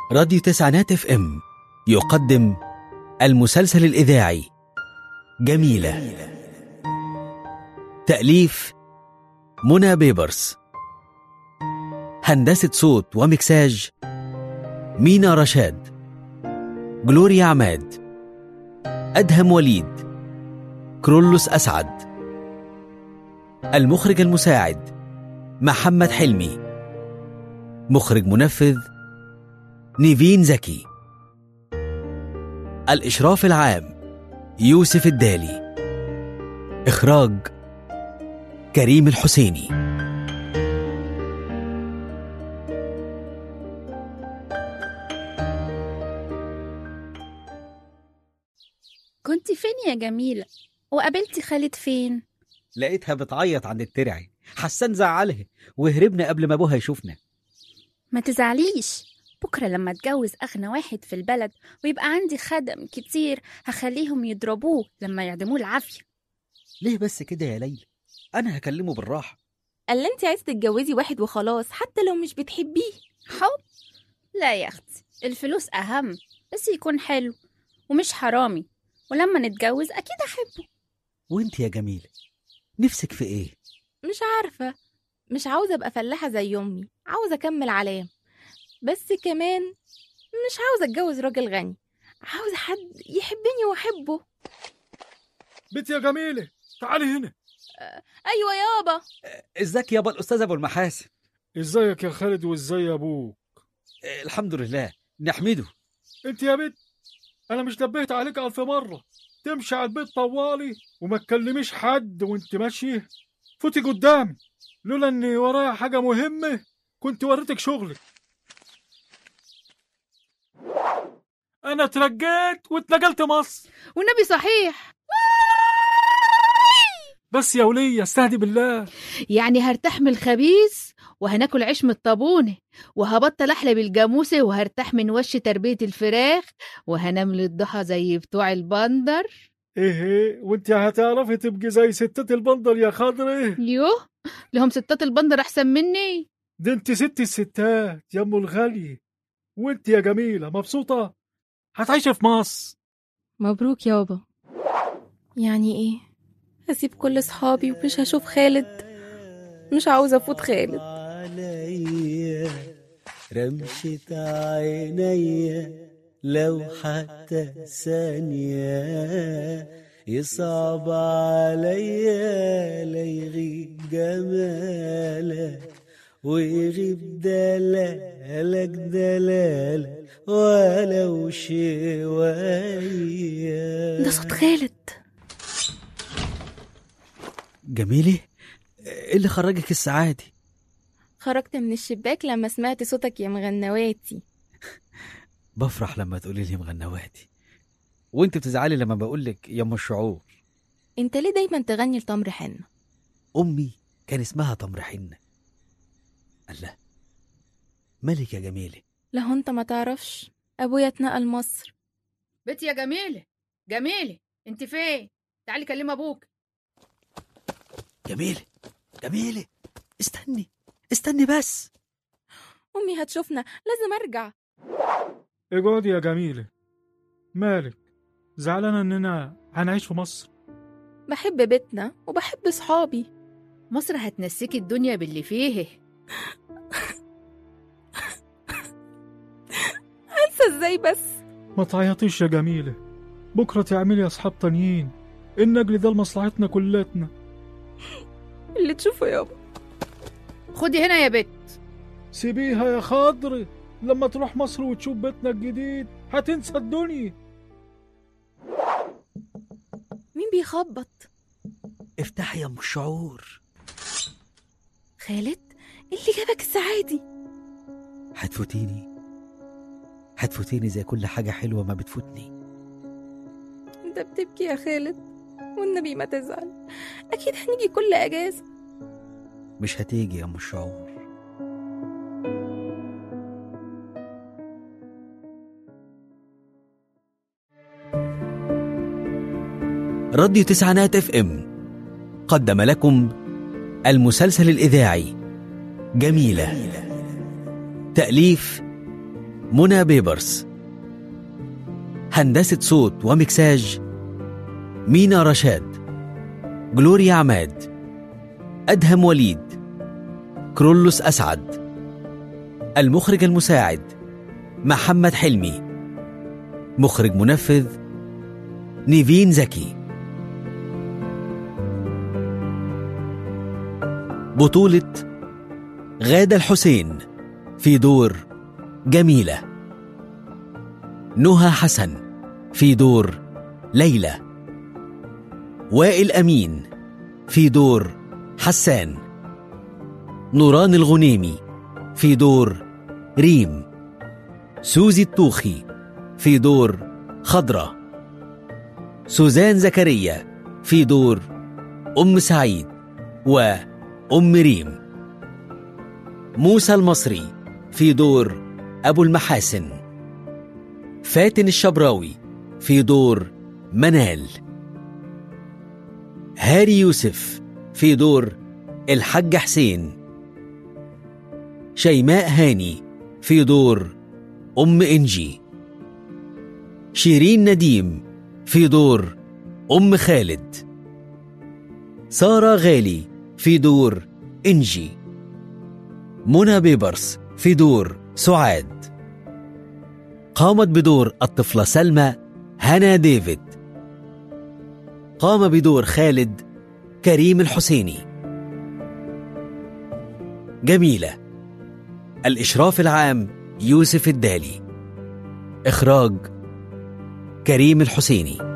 راديو تسعينات اف ام يقدم المسلسل الإذاعي جميلة. تأليف منى بيبرس، هندسة صوت ومكساج مينا رشاد، جلوريا عماد، أدهم وليد، كرولوس أسعد. المخرج المساعد محمد حلمي. مخرج منفذ نيفين زكي. الإشراف العام يوسف الدالي. إخراج كريم الحسيني. كنت فين يا جميلة؟ وقابلتي خالد فين؟ لقيتها بتعيط عند الترعي، حسان زعلها وهربنا قبل ما ابوها يشوفنا. ما تزعليش، بكرة لما اتجوز أغنى واحد في البلد ويبقى عندي خدم كتير هخليهم يضربوه لما يعدموه العافية. ليه بس كده يا ليلى؟ أنا هكلمه بالراحة. قال انت عايز تتجوزي واحد وخلاص حتى لو مش بتحبيه؟ حب؟ لا يا أختي، الفلوس أهم، بس يكون حلو ومش حرامي، ولما نتجوز أكيد أحبه. وانت يا جميلة نفسك في ايه؟ مش عارفة، مش عاوزة ابقى فلاحة زي امي، عاوزة اكمل علام، بس كمان مش عاوزة اتجوز راجل غني، عاوزة حد يحبني واحبه. بنت يا جميلة تعالي هنا. ايوه يابا. ازيك يابا الأستاذ أبو المحاسن؟ ازيك يا خالد وازاي ابوك؟ الحمد لله نحمده. انت يا بنت انا مش نبهت عليك 1000 مرة تمشي على البيت طوالي وما تكلميش حد وانت ماشيه. فوتي قدامي، لولا اني ورايا حاجة مهمة كنت وريتك شغلك. انا اترجيت واتنقلت مصر. والنبي صحيح. بس يا ولية استهدي بالله. يعني هرتاح من الخبيث وهناكل عيش من الطابونة وهبطل أحلب الجاموسة وهرتاح من وش تربية الفراخ وهنام للضحى زي بتوع البندر. ايه وانت هتعرفي تبقي زي ستات البندر يا خضرة؟ يوه، لهم ستات البندر أحسن مني. ده انت ست الستات يا ام الغالي. وانت يا جميلة مبسوطة؟ هتعيشي في مصر. مبروك يابا. يعني ايه؟ هسيب كل صحابي ومش هشوف خالد؟ مش عاوزة افوت خالد. رمشة عيني لو حتى ثانية يصعب عليا لا يغيب جمالك ويغيب دلالك دلالك ولو شوية. ده صوت خالد. جميلة، ايه اللي خرجك السعادي؟ خرجت من الشباك لما سمعت صوتك يا مغنواتي. بفرح لما تقولي لي مغنواتي، وانت بتزعلي لما بقولك يا ام الشعور. انت ليه دايما تغني لتمر حنة؟ امي كان اسمها تمر حنة. الله، مالك يا جميلة؟ لو انت ما تعرفش، ابويا اتنقل مصر. بنت يا جميلة، جميلة انت فين؟ تعالي كلم ابوك. جميلة جميلة، استني بس. امي هتشوفنا، لازم ارجع. اقعدي يا جميلة. مالك زعلانة اننا هنعيش في مصر؟ بحب بيتنا وبحب صحابي. مصر هتنسيكي الدنيا باللي فيه. انسى ازاي بس؟ ما تعيطيش يا جميلة، بكرة تعملي اصحاب تانيين. النجل ده لمصلحتنا كلتنا. اللي تشوفه يابا. خدي هنا يا بت. سيبيها يا خضر، لما تروح مصر وتشوف بيتنا الجديد هتنسى الدنيا. مين بيخبط؟ افتحي يا ام الشعور. خالد، اللي جابك السعادي؟ هتفوتيني زي كل حاجة حلوة ما بتفوتني. انت بتبكي يا خالد؟ والنبي ما تزعل، اكيد هنيجي كل اجازة. مش هتيجي يا ام الشعور. راديو تسعينات اف ام قدم لكم المسلسل الإذاعي جميلة. تأليف منى بيبرس. هندسة صوت ومكساج مينا رشاد، جلوريا عماد، أدهم وليد، كرولوس أسعد. المخرج المساعد محمد حلمي. مخرج منفذ نيفين زكي. بطولة غادة الحسين في دور جميلة، نهى حسن في دور ليلى، وائل أمين في دور حسان، نوران الغنيمي في دور ريم، سوزي الطوخي في دور خضرة، سوزان زكريا في دور أم سعيد وأم ريم، موسى المصري في دور أبو المحاسن، فاتن الشبراوي في دور منال، هاري يوسف في دور الحاج حسين، شيماء هاني في دور أم إنجي، شيرين نديم في دور أم خالد، سارة غالي في دور إنجي، منى بيبرس في دور سعاد. قامت بدور الطفلة سلمى هنا ديفيد. قام بدور خالد كريم الحسيني. جميلة. الإشراف العام يوسف الدالي. إخراج كريم الحسيني.